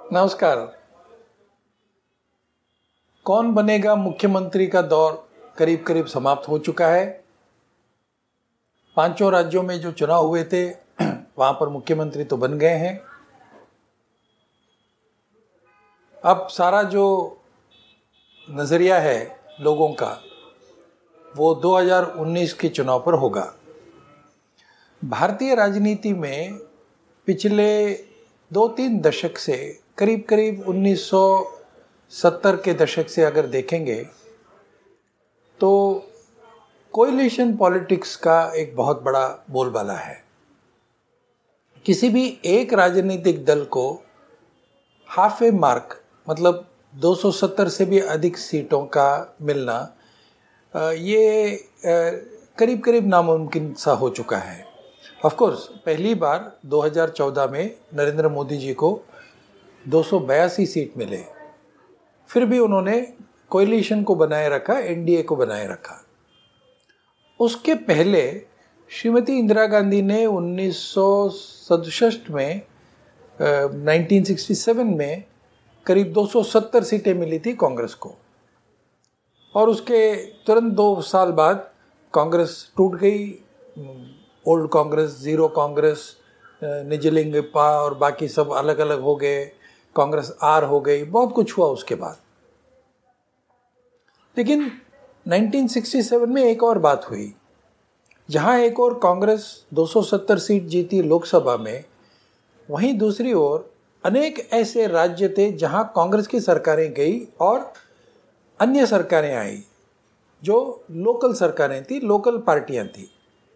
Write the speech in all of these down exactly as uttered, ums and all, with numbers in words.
नमस्कार। कौन बनेगा मुख्यमंत्री का दौर करीब करीब समाप्त हो चुका है। पांचों राज्यों में जो चुनाव हुए थे वहां पर मुख्यमंत्री तो बन गए हैं। अब सारा जो नजरिया है लोगों का वो दो हज़ार उन्नीस के चुनाव पर होगा। भारतीय राजनीति में पिछले दो तीन दशक से करीब करीब उन्नीस सौ सत्तर के दशक से अगर देखेंगे तो कोएलिशन पॉलिटिक्स का एक बहुत बड़ा बोलबाला है। किसी भी एक राजनीतिक दल को हाफ ए मार्क मतलब दो सौ सत्तर से भी अधिक सीटों का मिलना ये करीब करीब नामुमकिन सा हो चुका है। ऑफ कोर्स पहली बार दो हज़ार चौदह में नरेंद्र मोदी जी को दो सौ बयासी सीट मिले, फिर भी उन्होंने कोएलिशन को बनाए रखा, एनडीए को बनाए रखा। उसके पहले श्रीमती इंदिरा गांधी ने उन्नीस सौ सड़सठ में उन्नीस सौ सरसठ में करीब दो सौ सत्तर सीटें मिली थी कांग्रेस को, और उसके तुरंत दो साल बाद कांग्रेस टूट गई। ओल्ड कांग्रेस, जीरो कांग्रेस, निजलिंगप्पा और बाकी सब अलग अलग हो गए, कांग्रेस आर हो गई, बहुत कुछ हुआ उसके बाद। लेकिन उन्नीस सौ सरसठ में एक और बात हुई, जहां एक और कांग्रेस दो सौ सत्तर सीट जीती लोकसभा में, वहीं दूसरी ओर अनेक ऐसे राज्य थे जहां कांग्रेस की सरकारें गई और अन्य सरकारें आई जो लोकल सरकारें थी, लोकल पार्टियां थी।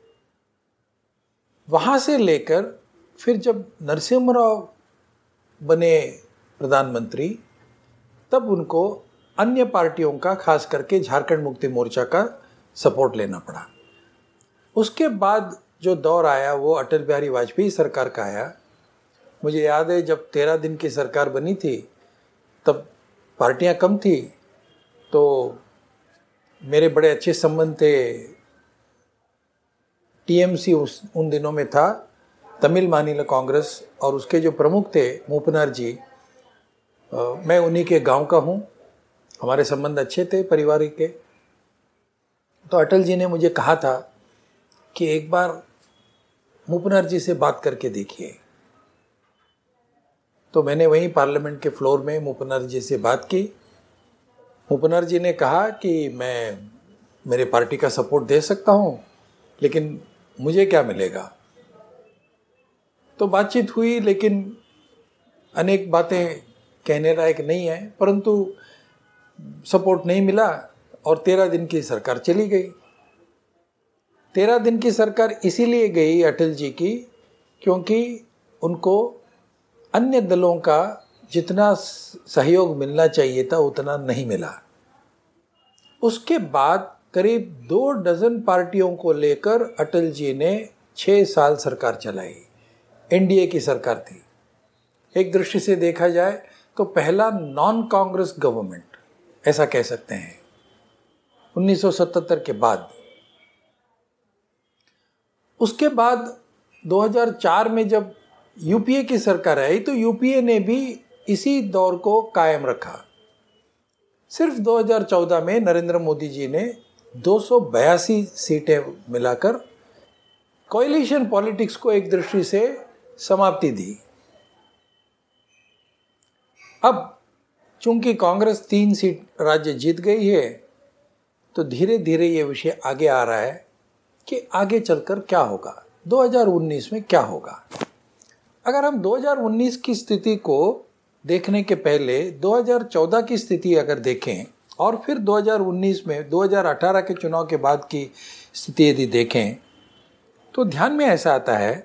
वहां से लेकर फिर जब नरसिम्हा राव बने प्रधानमंत्री, तब उनको अन्य पार्टियों का, खास करके झारखंड मुक्ति मोर्चा का सपोर्ट लेना पड़ा। उसके बाद जो दौर आया वो अटल बिहारी वाजपेयी सरकार का आया। मुझे याद है जब तेरह दिन की सरकार बनी थी तब पार्टियां कम थी, तो मेरे बड़े अच्छे संबंध थे। टीएमसी उस उन दिनों में था, तमिल मानिल कांग्रेस, और उसके जो प्रमुख थे मूपनार जी, आ, मैं उन्हीं के गांव का हूं, हमारे संबंध अच्छे थे पारिवारिक के। तो अटल जी ने मुझे कहा था कि एक बार मूपनार जी से बात करके देखिए। तो मैंने वहीं पार्लियामेंट के फ्लोर में मूपनार जी से बात की। मूपनार जी ने कहा कि मैं मेरे पार्टी का सपोर्ट दे सकता हूं, लेकिन मुझे क्या मिलेगा। तो बातचीत हुई, लेकिन अनेक बातें कहने लायक नहीं है, परंतु सपोर्ट नहीं मिला और तेरह दिन की सरकार चली गई। तेरह दिन की सरकार इसीलिए गई अटल जी की क्योंकि उनको अन्य दलों का जितना सहयोग मिलना चाहिए था उतना नहीं मिला। उसके बाद करीब दो डजन पार्टियों को लेकर अटल जी ने छह साल सरकार चलाई। एनडीए की सरकार थी। एक दृष्टि से देखा जाए तो पहला नॉन कांग्रेस गवर्नमेंट ऐसा कह सकते हैं, उन्नीस सौ सतहत्तर के बाद। उसके बाद दो हज़ार चार में जब यूपीए की सरकार आई तो यूपीए ने भी इसी दौर को कायम रखा। सिर्फ दो हज़ार चौदह में नरेंद्र मोदी जी ने दो सौ बयासी सीटें मिलाकर कोएलिशन पॉलिटिक्स को एक दृष्टि से समाप्ति दी। अब चूंकि कांग्रेस तीन सीट राज्य जीत गई है, तो धीरे धीरे ये विषय आगे आ रहा है कि आगे चलकर क्या होगा, दो हज़ार उन्नीस में क्या होगा। अगर हम दो हज़ार उन्नीस की स्थिति को देखने के पहले दो हज़ार चौदह की स्थिति अगर देखें और फिर दो हज़ार उन्नीस में दो हज़ार अठारह के चुनाव के बाद की स्थिति यदि देखें, तो ध्यान में ऐसा आता है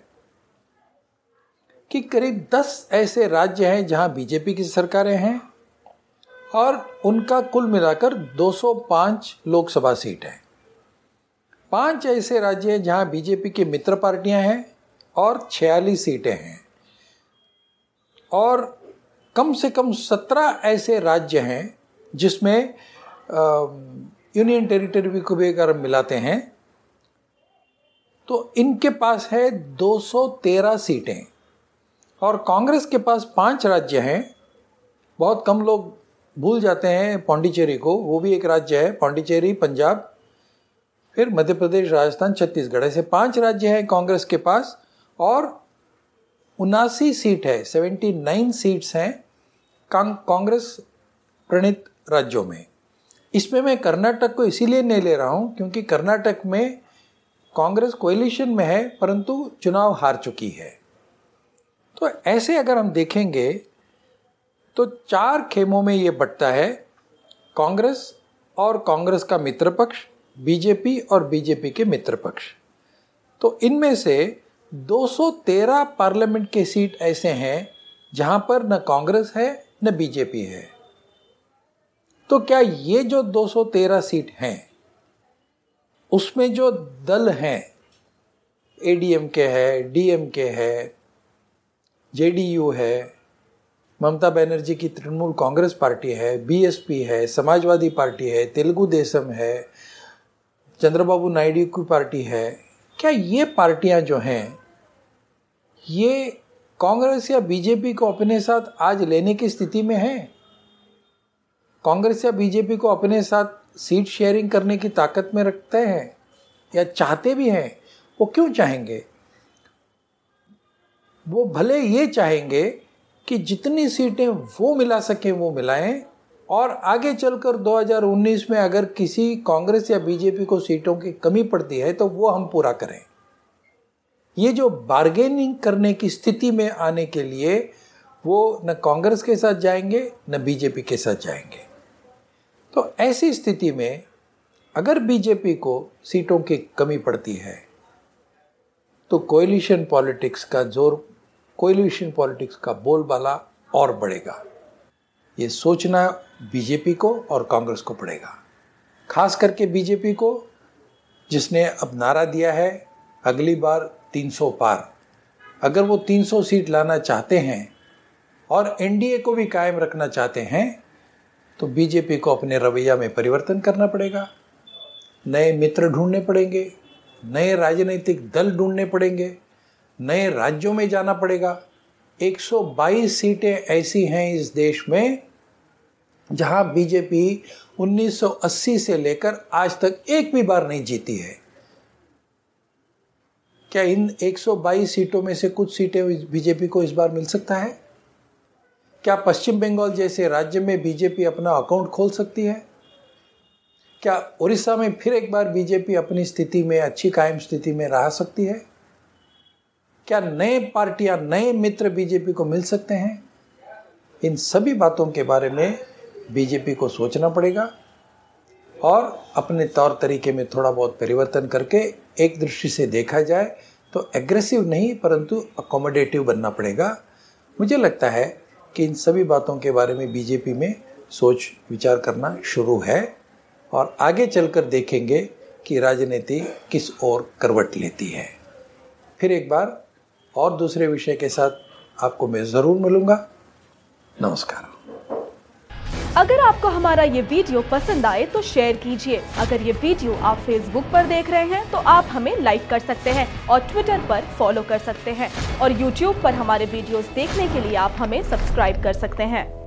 कि करीब दस ऐसे राज्य हैं जहां बीजेपी की सरकारें हैं और उनका कुल मिलाकर दो सौ पाँच लोकसभा सीट है। पांच ऐसे राज्य हैं जहां बीजेपी की मित्र पार्टियां हैं और छियालीस सीटें हैं, और कम से कम सत्रह ऐसे राज्य हैं जिसमें यूनियन टेरिटरी को भी अगर मिलाते हैं तो इनके पास है दो सौ तेरह सीटें, और कांग्रेस के पास पांच राज्य हैं बहुत कम लोग भूल जाते हैं पौंडीचेरी को, वो भी एक राज्य है। पौंडीचेरी, पंजाब, फिर मध्य प्रदेश, राजस्थान, छत्तीसगढ़, ऐसे पांच राज्य हैं कांग्रेस के पास और उनासी सीट है, सेवेंटी नाइन सीट्स हैं कांग्रेस प्रणीत राज्यों में। इसमें मैं कर्नाटक को इसीलिए नहीं ले रहा हूं क्योंकि कर्नाटक में कांग्रेस कोएलिशन में है परंतु चुनाव हार चुकी है। तो ऐसे अगर हम देखेंगे तो चार खेमों में ये बंटता है, कांग्रेस और कांग्रेस का मित्र पक्ष, बीजेपी और बीजेपी के मित्र पक्ष। तो इनमें से दो सौ तेरह पार्लियामेंट के सीट ऐसे हैं जहां पर न कांग्रेस है न बीजेपी है। तो क्या ये जो दो सौ तेरह सीट हैं उसमें जो दल हैं, एडीएमके है, डीएमके है, जेडीयू है, ममता बनर्जी की तृणमूल कांग्रेस पार्टी है, बीएसपी है, समाजवादी पार्टी है, तेलुगु देशम है, चंद्रबाबू नायडू की पार्टी है, क्या ये पार्टियां जो हैं ये कांग्रेस या बीजेपी को अपने साथ आज लेने की स्थिति में हैं? कांग्रेस या बीजेपी को अपने साथ सीट शेयरिंग करने की ताकत में रखते हैं या चाहते भी हैं? वो क्यों चाहेंगे? वो भले ये चाहेंगे कि जितनी सीटें वो मिला सकें वो मिलाएं और आगे चलकर दो हज़ार उन्नीस में अगर किसी कांग्रेस या बीजेपी को सीटों की कमी पड़ती है तो वो हम पूरा करें। ये जो बार्गेनिंग करने की स्थिति में आने के लिए वो न कांग्रेस के साथ जाएंगे न बीजेपी के साथ जाएंगे। तो ऐसी स्थिति में अगर बीजेपी को सीटों की कमी पड़ती है तो कोएलिशन पॉलिटिक्स का जोर, कोएलिशन पॉलिटिक्स का बोलबाला और बढ़ेगा। ये सोचना बीजेपी को और कांग्रेस को पड़ेगा, खास करके बीजेपी को जिसने अब नारा दिया है अगली बार तीन सौ पार। अगर वो तीन सौ सीट लाना चाहते हैं और एनडीए को भी कायम रखना चाहते हैं तो बीजेपी को अपने रवैया में परिवर्तन करना पड़ेगा, नए मित्र ढूंढने पड़ेंगे, नए राजनीतिक दल ढूंढने पड़ेंगे, नए राज्यों में जाना पड़ेगा। एक सौ बाईस सीटें ऐसी हैं इस देश में जहां बीजेपी उन्नीस सौ अस्सी से लेकर आज तक एक भी बार नहीं जीती है। क्या इन एक सौ बाईस सीटों में से कुछ सीटें बीजेपी को इस बार मिल सकता है? क्या पश्चिम बंगाल जैसे राज्य में बीजेपी अपना अकाउंट खोल सकती है? क्या उड़ीसा में फिर एक बार बीजेपी अपनी स्थिति में, अच्छी कायम स्थिति में रह सकती है? क्या नए पार्टियां, नए मित्र बीजेपी को मिल सकते हैं? इन सभी बातों के बारे में बीजेपी को सोचना पड़ेगा और अपने तौर तरीके में थोड़ा बहुत परिवर्तन करके एक दृष्टि से देखा जाए तो एग्रेसिव नहीं परंतु अकोमोडेटिव बनना पड़ेगा। मुझे लगता है कि इन सभी बातों के बारे में बीजेपी में सोच विचार करना शुरू है और आगे चलकर देखेंगे कि राजनीति किस ओर करवट लेती है। फिर एक बार और दूसरे विषय के साथ आपको मैं ज़रूर मिलूंगा। नमस्कार। अगर आपको हमारा ये वीडियो पसंद आए तो शेयर कीजिए। अगर ये वीडियो आप फेसबुक पर देख रहे हैं तो आप हमें लाइक कर सकते हैं और ट्विटर पर फॉलो कर सकते हैं और यूट्यूब पर हमारे वीडियोस देखने के लिए आप हमें सब्सक्राइब कर सकते हैं।